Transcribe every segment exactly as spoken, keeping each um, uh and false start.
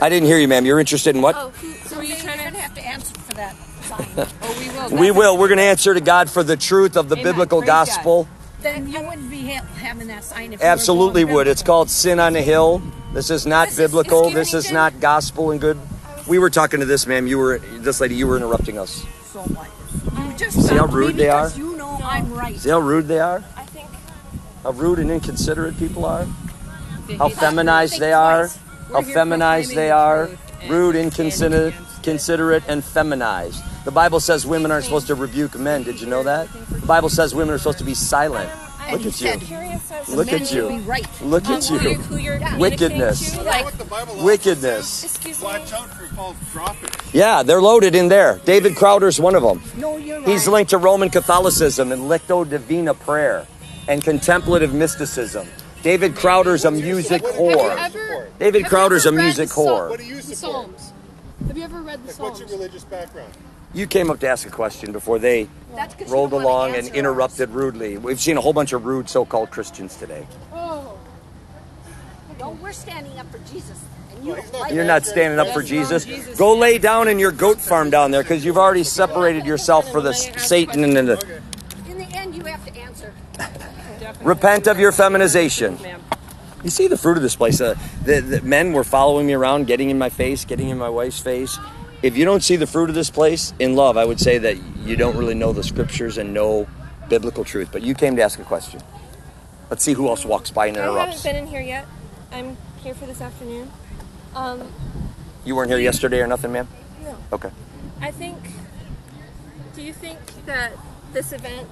I didn't hear you, ma'am. You're interested in what? Oh, who, so are you trying to have to answer for that sign? Oh, we will. We will. We're going to answer to God for the truth of the Amen. biblical Praise gospel. Then you wouldn't be ha- having that sign if Absolutely you were would. It's called Sin on the Hill. This is not This is- biblical. excuse This me, is Jen? not gospel and good. We were talking to this, ma'am. You were, this lady, you were interrupting us. So what? You just See how stopped me rude they are? because you know I'm right. See how rude they are? I think How rude and inconsiderate people are? They How hate feminized Think they are? twice. How We're here feminized proclaiming they the are? truth and Rude, standing inconsiderate, against- considerate, and feminized. The Bible says women aren't supposed to rebuke men. Did you know that? The Bible says women are supposed to be silent. And Look he at said, you. curious as Look men at should you. be right. Look Um, at who you. you're- who you're Wickedness. communicating to, You know like, what the Bible also Wickedness. says? excuse me. Watch out for false prophets. Yeah, they're loaded in there. David Crowder's one of them. No, you're right. He's linked to Roman Catholicism and Lectio Divina prayer and contemplative mysticism. David Crowder's a music What do you whore. support? David Have you Crowder's a ever read music the Psalm- whore. What do you The support? Psalms. Have you ever read the Like, Psalms? what's your religious background? You came up to ask a question before they That's 'cause you rolled don't wanna along and answer interrupted rudely. We've seen a whole bunch of rude so-called Christians today. Oh. ours. No, we're standing up for Jesus. And you don't like You're it. not standing up for That's wrong. Jesus. Jesus Go is- lay down in your goat farm down there because you've already separated yourself for the Satan and the In the end, you have to answer. repent of your feminization. Ma'am. You see the fruit of this place. Uh, the, the men were following me around, getting in my face, getting in my wife's face. If you don't see the fruit of this place in love, I would say that you don't really know the scriptures and know biblical truth. But you came to ask a question. Let's see who else walks by and I haven't interrupts. been in here yet. I'm here for this afternoon. Um, You weren't here yesterday or nothing, ma'am? no. Okay. I think. Do you think that this event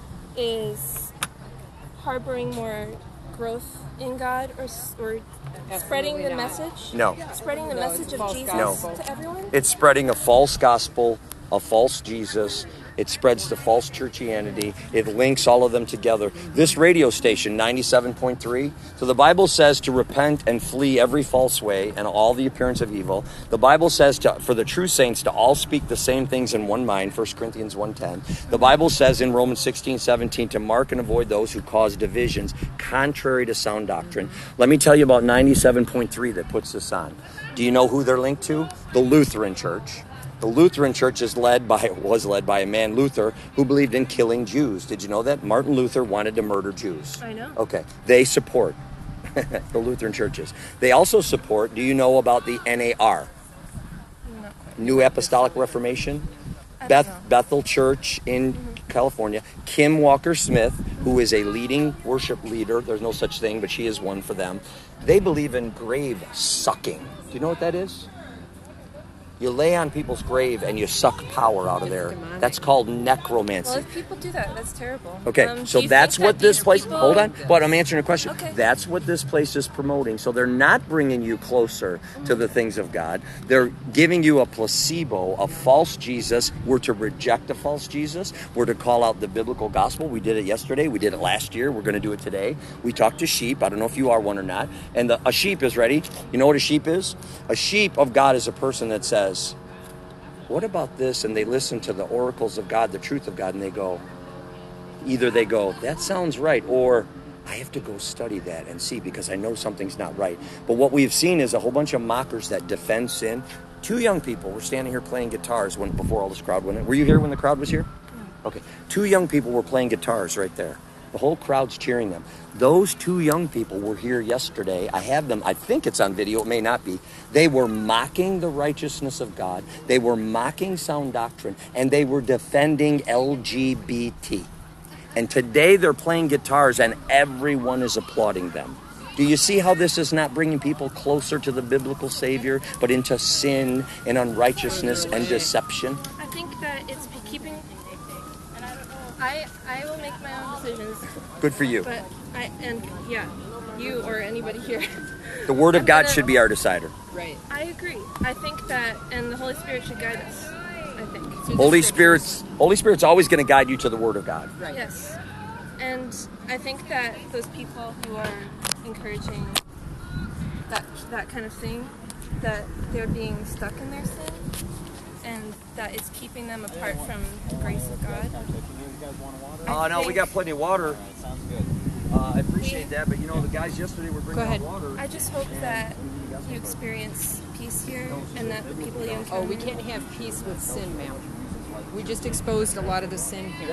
is harboring more growth in God, or s- or spreading the not. message? No. Spreading the No, it's message of false Jesus gospel. to everyone. It's spreading a false gospel, a false Jesus. It spreads the false churchianity. It links all of them together. This radio station, ninety-seven point three, so the Bible says to repent and flee every false way and all the appearance of evil. The Bible says to, for the true saints to all speak the same things in one mind, First Corinthians one ten. The Bible says in Romans sixteen seventeen to mark and avoid those who cause divisions contrary to sound doctrine. Let me tell you about ninety-seven point three that puts this on. Do you know who they're linked to? The Lutheran Church. The Lutheran Church is led by, was led by a man, Luther, who believed in killing Jews. Did you know that? Martin Luther wanted to murder Jews. I know. Okay. They support the Lutheran churches. They also support, do you know about the N A R? Not quite. New Apostolic Reformation? I don't Beth, know. Bethel Church in California. Kim Walker Smith, who is a leading worship leader. There's no such thing, but she is one for them. They believe in grave sucking. Do you know what that is? You lay on people's grave and you suck power out of It's there. demonic. That's called Well, necromancy. if people do that, that's terrible. Okay, Um, so do you that's think what that this these place. people- Hold on, but I'm answering a question. Okay. That's what this place is promoting. So they're not bringing you closer to the things of God. They're giving you a placebo, a false Jesus. We're to reject a false Jesus. We're to call out the biblical gospel. We did it yesterday. We did it last year. We're going to do it today. We talked to sheep. I don't know if you are one or not. And the, a sheep is ready. You know what a sheep is? A sheep of God is a person that says, what about this? And they listen to the oracles of God, the truth of God, and they go, either they go, that sounds right, or I have to go study that and see because I know something's not right. But what we've seen is a whole bunch of mockers that defend sin. Two young people were standing here playing guitars when before all this crowd went in. Were you here when the crowd was here? Okay. Two young people were playing guitars right there. The whole crowd's cheering them. Those two young people were here yesterday. I have them. I think it's on video. It may not be. They were mocking the righteousness of God. They were mocking sound doctrine. And they were defending L G B T. And today they're playing guitars and everyone is applauding them. Do you see how this is not bringing people closer to the biblical Savior, but into sin and unrighteousness and deception? I think that it's keeping. I I will make my own decisions, Good for you. but I and yeah, you or anybody here. The Word of I'm God gonna- should be our decider. Right. I agree. I think that, and the Holy Spirit should guide us. I think. through the Holy scriptures. Spirit's Holy Spirit's always going to guide you to the Word of God. Right. Yes, and I think that those people who are encouraging that that kind of thing, that they're being stuck in their sin, and that it's keeping them apart from the grace of God. Oh no, we got plenty of water. Sounds good. Uh, I appreciate that, but you know the guys yesterday were bringing Go ahead. out water. I just hope that you experience peace here and that the people you encounter? Oh, we can't have peace with sin, ma'am. We just exposed a lot of the sin here.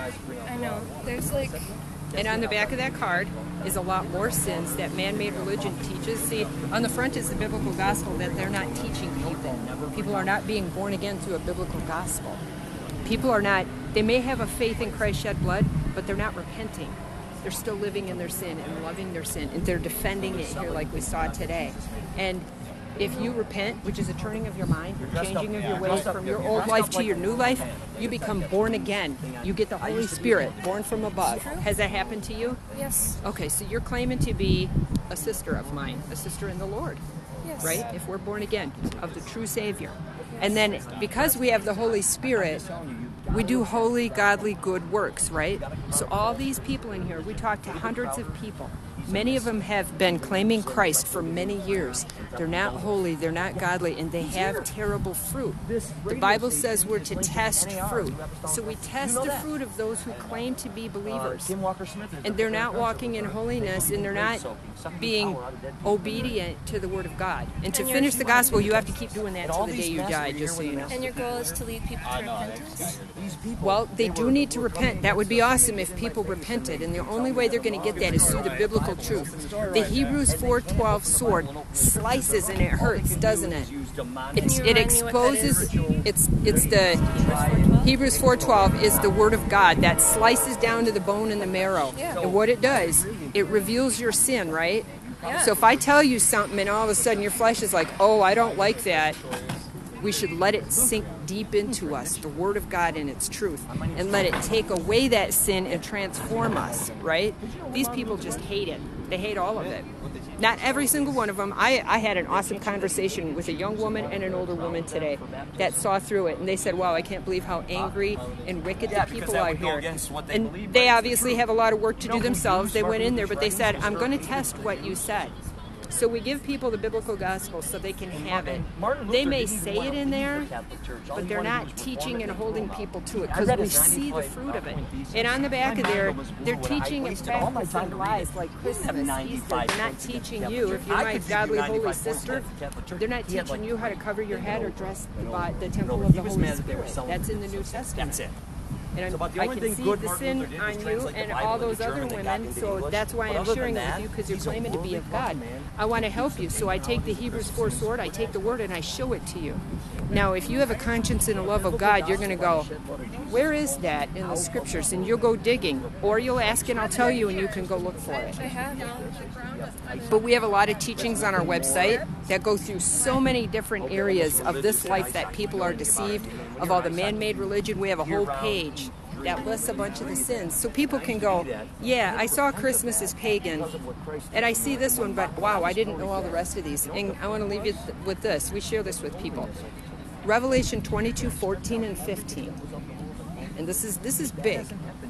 I know. There's like... And on the back of that card is a lot more sins that man-made religion teaches. See, on the front is the biblical gospel that they're not teaching people. People are not being born again through a biblical gospel. People are not, they may have a faith in Christ's shed blood, but they're not repenting. They're still living in their sin and loving their sin, and they're defending it here like we saw today. And if you repent, which is a turning of your mind, changing of your ways from your old life to your new life, you become born again. You get the Holy Spirit, born from above. Has that happened to you? Yes. Okay, so you're claiming to be a sister of mine, a sister in the Lord, Yes. right? If we're born again of the true Savior. And then because we have the Holy Spirit, we do holy, godly, good works, right? So all these people in here, we talk to hundreds of people. Many of them have been claiming Christ for many years. They're not holy, they're not godly, and they have terrible fruit. The Bible says we're to test fruit. So we test the fruit of those who claim to be believers. And they're not walking in holiness, and they're not being obedient to the Word of God. And to finish the gospel, you have to keep doing that till the day you die, just so you know. And your goal is to lead people to repentance? Well, they do need to repent. That would be awesome if people repented, and the only way they're going to get that is through the biblical truth. The Hebrews four twelve sword slices and it hurts, doesn't it? It's, it exposes. It's it's the Hebrews four twelve is the word of God that slices down to the bone and the marrow. And what it does, it reveals your sin, right? So if I tell you something and all of a sudden your flesh is like, oh, I don't like that, we should let it sink deep into us, the Word of God and its truth, and let it take away that sin and transform us, right? These people just hate it. They hate all of it. Not every single one of them. I, I had an awesome conversation with a young woman and an older woman today that saw through it, and they said, wow, I can't believe how angry and wicked the people are here. And they obviously have a lot of work to do themselves. They went in there, but they said, I'm going to test what you said. So we give people the biblical gospel so they can have it. They may say it in there, but they're not teaching and holding people to it because we see the fruit of it. And on the back of there, they're teaching and practicing lies like Christmas, Easter. They're not teaching you. If you're my godly holy sister, they're not teaching you how to cover your head or dress by the temple of the Holy Spirit. That's in the New Testament. That's it. And I can see the sin on you and all those other women, so that's why I'm sharing it with you, because you're claiming to be of God. I want to help you, so I take the Hebrews four sword, I take the word, and I show it to you. Now, if you have a conscience and a love of God, you're going to go, where is that in the scriptures? And you'll go digging, or you'll ask and I'll tell you, and you can go look for it. I have. But we have a lot of teachings on our website that go through so many different areas of this life that people are deceived, of all the man-made religion. We have a whole page that lists a bunch of the sins. So people can go, yeah, I saw Christmas as pagan, and I see this one, but wow, I didn't know all the rest of these. And I want to leave you th- with this. We share this with people. Revelation twenty-two, fourteen, and fifteen. And this is this is big.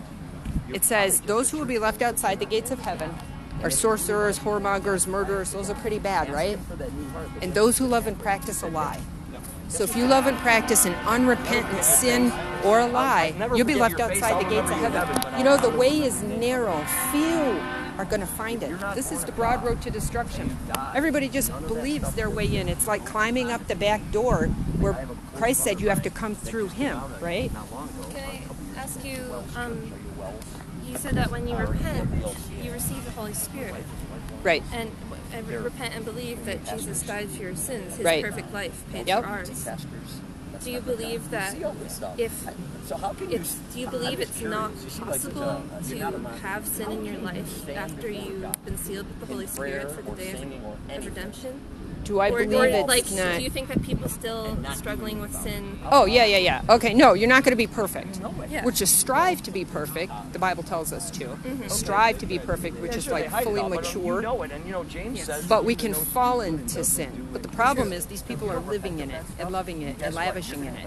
It says, those who will be left outside the gates of heaven are sorcerers, whoremongers, murderers. Those are pretty bad, right? And those who love and practice a lie. So if you love and practice an unrepentant sin or a lie, you'll be left outside the gates of heaven. You know, the way is narrow. Few are going to find it. This is the broad road to destruction. Everybody just believes their way in. It's like climbing up the back door where Christ said you have to come through him, right? Can I ask you, um, you said that when you repent, you receive the Holy Spirit. Right. And and repent and believe that Jesus died for your sins, his Right. perfect life paid Yep. for ours. Do you believe that if it's, do you believe it's not possible to have sin in your life after you've been sealed with the Holy Spirit for the day of, of redemption? Do I Or, believe or it's like, not? do you think that people still struggling with sin? Oh, yeah, yeah, yeah. Okay, no, you're not going to be perfect. Yeah. Which is strive to be perfect. The Bible tells us to. Mm-hmm. Strive to be perfect, which is like fully mature. But we can fall into sin. But the problem is these people are living in it and loving it and lavishing in it.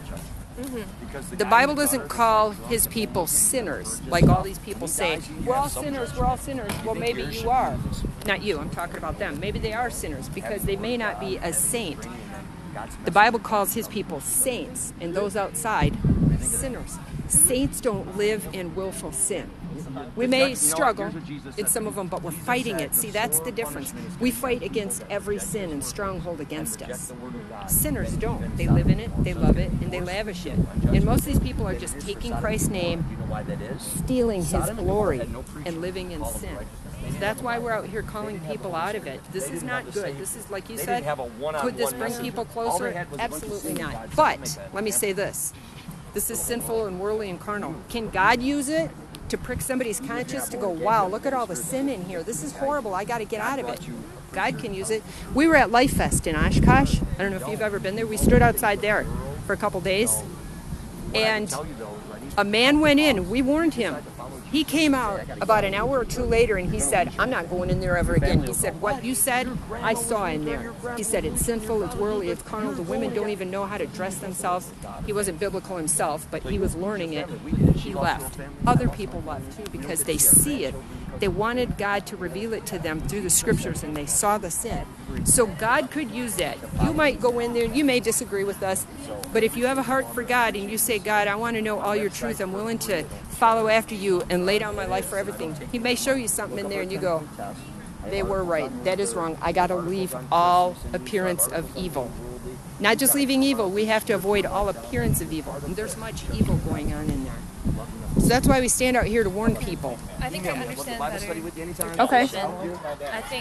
Mm-hmm. The Bible doesn't call his people sinners, like all these people say. We're all sinners, we're all sinners. Well, maybe you are. Not you, I'm talking about them. Maybe they are sinners because they may not be a saint. The Bible calls his people saints, and those outside, sinners. Saints don't live in willful sin. We may struggle in some of them, but we're fighting it. See, that's the difference. We fight against every sin and stronghold against us. Sinners don't. They live in it, they love it, and they lavish it. And most of these people are just taking Christ's name, stealing his glory, and living in sin. So that's why we're out here calling people out of it. This is not good. This is, like you said, could this bring people closer? Absolutely not. But let me say this. This is sinful and worldly and carnal. Can God use it to prick somebody's conscience to go, wow, look at all the sin in here. This is horrible. I got to get out of it. God can use it. We were at Life Fest in Oshkosh. I don't know if you've ever been there. We stood outside there for a couple days. And a man went in. We warned him. He came out about an hour or two later and he said, I'm not going in there ever again. He said, what you said, I saw in there. He said, it's sinful, it's worldly, it's carnal. The women don't even know how to dress themselves. He wasn't biblical himself, but he was learning it. He left. Other people left too because they see it. They wanted God to reveal it to them through the scriptures and they saw the sin. So God could use that. You might go in there, you may disagree with us, but if you have a heart for God and you say, God, I want to know all your truth, I'm willing to follow after you and lay down my life for everything. He may show you something in there and you go, they were right, that is wrong. I got to leave all appearance of evil. Not just leaving evil, we have to avoid all appearance of evil. And there's much evil going on in there. So that's why we stand out here to warn people. I think I understand better. Okay. I think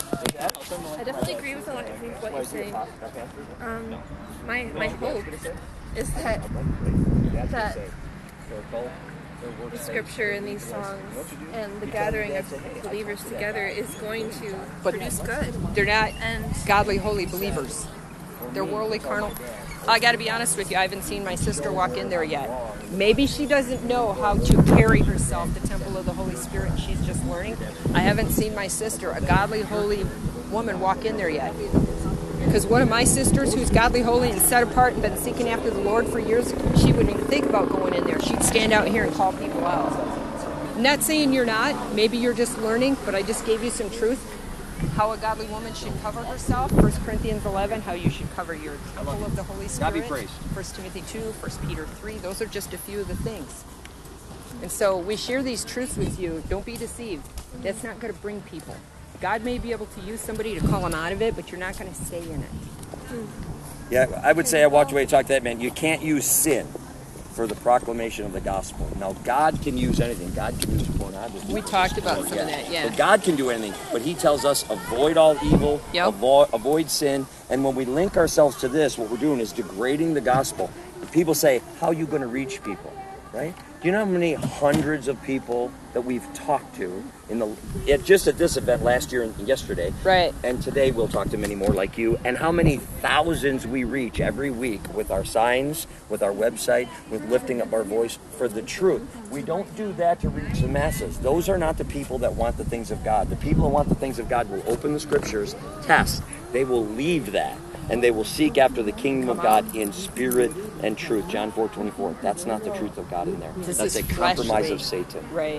I definitely agree with a lot of what you're saying. Um, my my hope is that that the scripture and these songs and the gathering of believers together is going to produce good. They're not And godly, holy believers. They're worldly, carnal. I got to be honest with you, I haven't seen my sister walk in there yet. Maybe she doesn't know how to carry herself, the temple of the Holy Spirit, and she's just learning. I haven't seen my sister, a godly, holy woman, walk in there yet. Because one of my sisters, who's godly, holy, and set apart and been seeking after the Lord for years, she wouldn't even think about going in there. She'd stand out here and call people out. I'm not saying you're not. Maybe you're just learning, but I just gave you some truth. How a godly woman should cover herself, First Corinthians eleven, how you should cover your temple of the Holy Spirit, God be praised. First Timothy two, First Peter three, those are just a few of the things. And so we share these truths with you. Don't be deceived. That's not going to bring people. God may be able to use somebody to call them out of it, but you're not going to stay in it. Yeah, I would say I walked away and talked to that man. You can't use sin for the proclamation of the gospel. Now, God can use anything. God can use pornography. We talked about some of that, yeah. So God can do anything, but he tells us avoid all evil, Yep. avoid, avoid sin. And when we link ourselves to this, what we're doing is degrading the gospel. People say, how are you going to reach people, right? Do you know how many hundreds of people that we've talked to in the it, just at this event last year and yesterday? Right. And today we'll talk to many more like you. And how many thousands we reach every week with our signs, with our website, with lifting up our voice for the truth. We don't do that to reach the masses. Those are not the people that want the things of God. The people that want the things of God will open the scriptures, test. They will leave that. And they will seek after the kingdom of God in spirit and truth. John four twenty-four. That's not the truth of God in there. This That's is a compromise fleshly. of Satan. Right.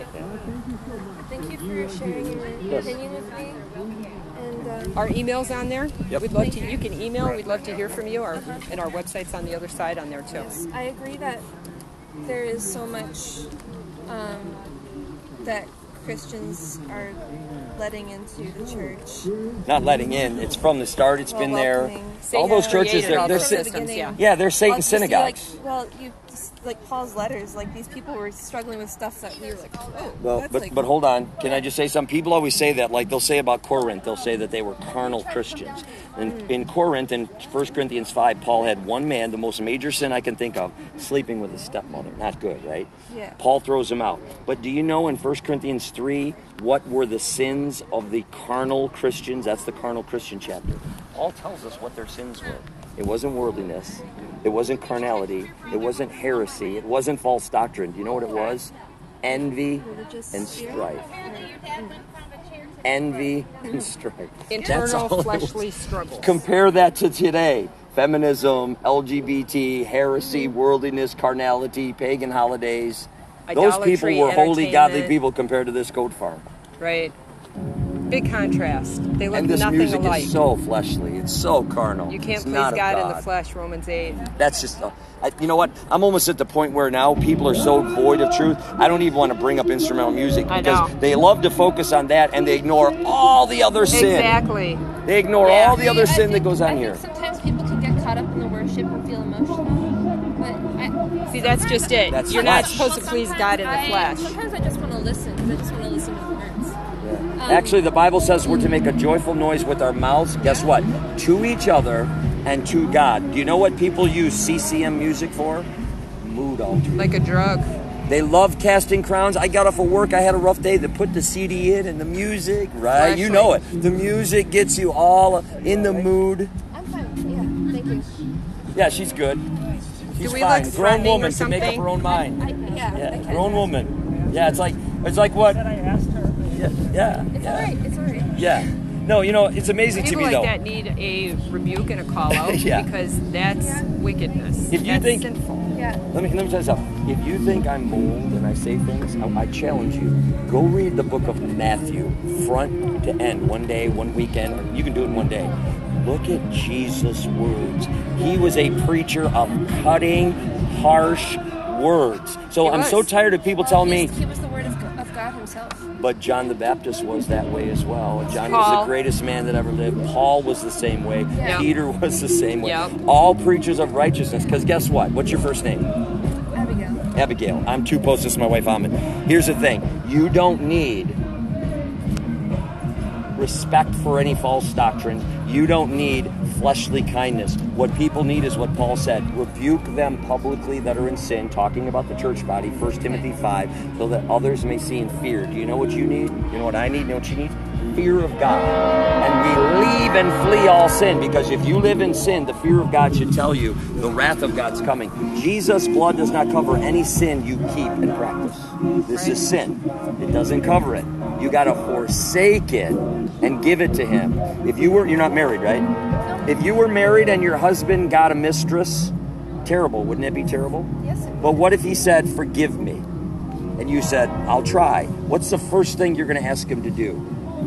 thank you for sharing your Yes. opinion with me. And um, Our email's on there. Yep. We'd love to. You can email. We'd love to hear from you. Our, and our website's on the other side on there too. I agree that there is so much um, that Christians are letting into the church. Not letting in. It's from the start. It's Well, been there. welcoming. All those churches, created they're, all they're those Sa- systems, yeah. yeah, they're Satan Well, just see, synagogues. Like, well, you just, like Paul's letters. Like these people were struggling with stuff that we were like, oh, Well, that's but like, but hold on. Can I just say something? People always say that. Like they'll say about Corinth, they'll say that they were carnal Christians. And in Corinth, in First Corinthians five, Paul had one man, the most major sin I can think of, sleeping with his stepmother. Not good, right? Yeah. Paul throws him out. But do you know in First Corinthians three what were the sins of the carnal Christians? That's the carnal Christian chapter. Paul tells us what their sins were. It wasn't worldliness. It wasn't carnality. It wasn't heresy. It wasn't false doctrine. Do you know what it was? Envy religious and spirit. strife. Envy and strife. That's Internal all it fleshly was. struggles. Compare that to today. Feminism, L G B T, heresy, worldliness, carnality, pagan holidays. Those Idolatry, people were holy, godly entertainment. people compared to this goat farm. Right. Big contrast. They look And this nothing music alike. is so fleshly. It's so carnal. You can't It's please not of God, in the flesh, Romans eight. That's just, uh, I, you know what? I'm almost at the point where now people are so void of truth, I don't even want to bring up instrumental music I because know. they love to focus on that and they ignore all the other sin. Exactly. They ignore Yeah. all the other I sin that think- goes on I here. think sometimes people can get caught up in the worship and feel emotional, but I, See, that's just it. That's You're not flesh. supposed to please God in the I- flesh. Sometimes I just want to listen because I just want to listen to the words. Um, Actually, the Bible says we're to make a joyful noise with our mouths. Guess what? To each other and to God. Do you know what people use C C M music for? Mood altering. Like a drug. They love casting crowns. I got off of work. I had a rough day. They put the C D in and the music, right? Fleshly. You know it. The music gets you all in the mood. I'm fine. Yeah, thank you. Yeah, she's good. She's Do we fine. look Grown threatening woman or can make up something? her own mind. I, yeah, Yeah, I can. grown woman. Yeah, it's like it's like what? I asked her. Yeah, yeah, It's yeah. alright. It's alright. Yeah. No, you know, it's amazing People to me like though. that need a rebuke and a call out Yeah. because that's wickedness. If you that's think- sinful. Yeah. Let me let me tell you something. If you think I'm bold and I say things, I, I challenge you. Go read the book of Matthew, front to end, one day, one weekend. Or you can do it in one day. Look at Jesus' words. He was a preacher of cutting, harsh words. So He I'm was. so tired of people telling me, He was the word of God, of God himself. but John the Baptist was that way as well. John Paul. was the greatest man that ever lived. Paul was the same way. Yeah. Peter was the same way. Yep. All preachers of righteousness. Because guess what? What's your first name? Abigail. Abigail. I'm two posts. This is my wife, Ahmed. Here's the thing. You don't need respect for any false doctrine. You don't need fleshly kindness. What people need is what Paul said. Rebuke them publicly that are in sin, talking about the church body, First Timothy five, so that others may see and fear. Do you know what you need? You know what I need? You know what you need? Fear of God. And we leave and flee all sin, because if you live in sin, the fear of God should tell you the wrath of God's coming. Jesus' blood does not cover any sin you keep and practice. This is sin. It doesn't cover it. You got to forsake it and give it to him. If you were, you're not married, right? If you were married and your husband got a mistress, terrible, wouldn't it be terrible? Yes, it But what if he said, forgive me? And you said, I'll try. What's the first thing you're going to ask him to do?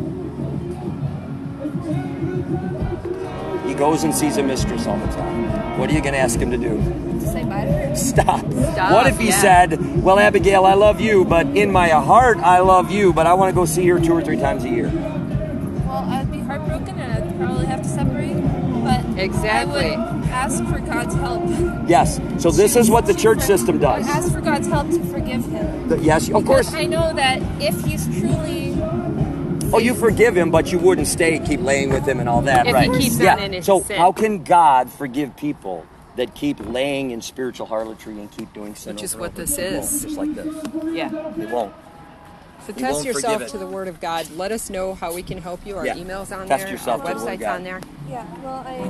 He goes and sees a mistress all the time. What are you going to ask him to do? To say bye to her. Stop. Stop, What if he yeah. said, well, Abigail, I love you, but in my heart, I love you, but I want to go see her two or three times a year? Well, I'd be heartbroken and I'd probably have to separate. But Exactly. I would ask for God's help. Yes. So this is what the church system I does. would ask for God's help to forgive him. The- yes, of course. I know that if he's truly Oh, you forgive him, but you wouldn't stay, keep laying with him and all that, If he right? keeps yeah. on in his So sin. how can God forgive people that keep laying in spiritual harlotry and keep doing sin? Which is over what and over? this He won't, is. just like this. Yeah. He won't. So He test won't yourself forgive it. to the Word of God. Let us know how we can help you. Our Yeah. email's on Test there. yourself Our to the Word of website's God. on there. Yeah, well, I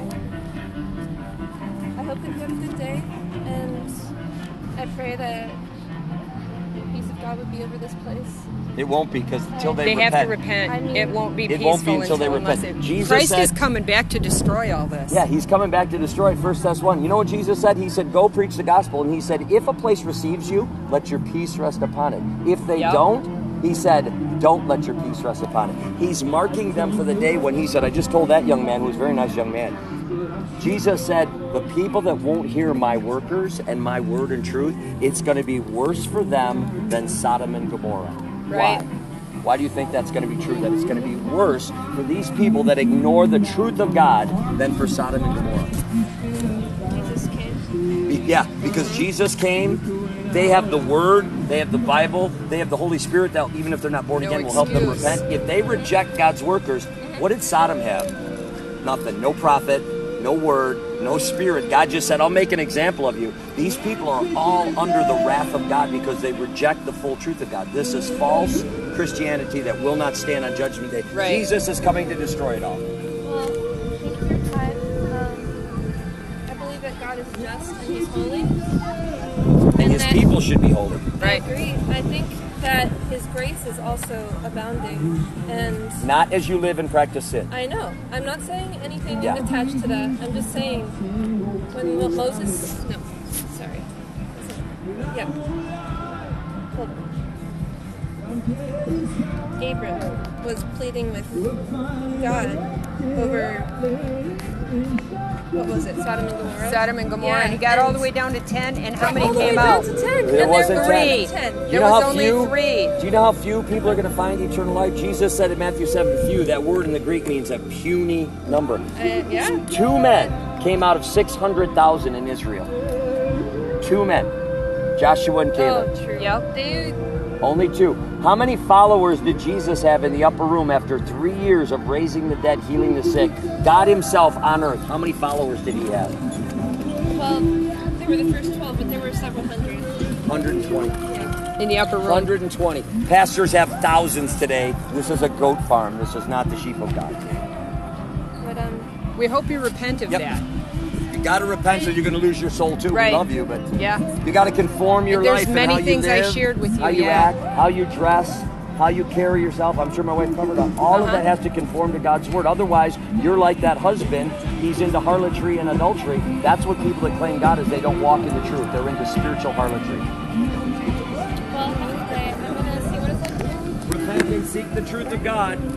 I hope that you have a good day, and I pray that the peace of God would be over this place. It won't be, because until they, They repent. have to repent. I mean- it won't be It peaceful won't be until they unless repent. it- Jesus Christ said- is coming back to destroy all this. Yeah, he's coming back to destroy it. First Thessalonians one. You know what Jesus said? He said, go preach the gospel. And he said, if a place receives you, let your peace rest upon it. If they Yep. don't, he said, don't let your peace rest upon it. He's marking them for the day when he said, I just told that young man, who was a very nice young man, Jesus said, the people that won't hear my workers and my word and truth, it's going to be worse for them than Sodom and Gomorrah. Right. Why? Why do you think that's going to be true? That it's going to be worse for these people that ignore the truth of God than for Sodom and Gomorrah? Jesus came. Be- Yeah, because Jesus came, they have the Word, they have the Bible, they have the Holy Spirit that even if they're not born No again will help them excuse. repent. If they reject God's workers, what did Sodom have? Nothing. No prophet, no word, no spirit. God just said, I'll make an example of you. These people are all under the wrath of God because they reject the full truth of God. This is false Christianity that will not stand on Judgment Day. Right. Jesus is coming to destroy it all. Well, thank you for your time. Um, I believe that God is just and He's holy. And his that- people should be holy. Right. I agree. I think that His grace is also abounding, and Not as you live and practice sin. I know. I'm not saying anything Yeah. attached to that. I'm just saying when Mo- Moses. No, sorry. Yeah. Hold on. Abram was pleading with God over, what was it, Sodom and Gomorrah? Sodom and Gomorrah, Yeah, and he got all and- the way down to ten, and how many all the way came down out? to ten. There and wasn't there were ten. ten. Do you There know was how only few? three. Do you know how few people are going to find eternal life? Jesus said in Matthew seven, few. That word in the Greek means a puny number. Uh, yeah. Two men came out of six hundred thousand in Israel. Two men. Joshua and Caleb. Oh, true. Yep. They, Only two. How many followers did Jesus have in the upper room after three years of raising the dead, healing the sick? God himself on earth. How many followers did he have? well, they were the first twelve, but there were several hundred. one hundred twenty. Yeah. In the upper room. one hundred twenty. Pastors have thousands today. This is a goat farm. This is not the sheep of God. But, um, We hope you repent of Yep. that. You got to repent or you're going to lose your soul too. Right. We love you, but Yeah. you got to conform your There's life and many how you things I live, shared with you, how you yeah. act, how you dress, how you carry yourself. I'm sure my wife covered up. All of Uh-huh. that has to conform to God's word. Otherwise, you're like that husband. He's into harlotry and adultery. That's what people that claim God is. They don't walk in the truth. They're into spiritual harlotry. well, have a good day. I'm gonna see what it's like. Repent and seek the truth of God.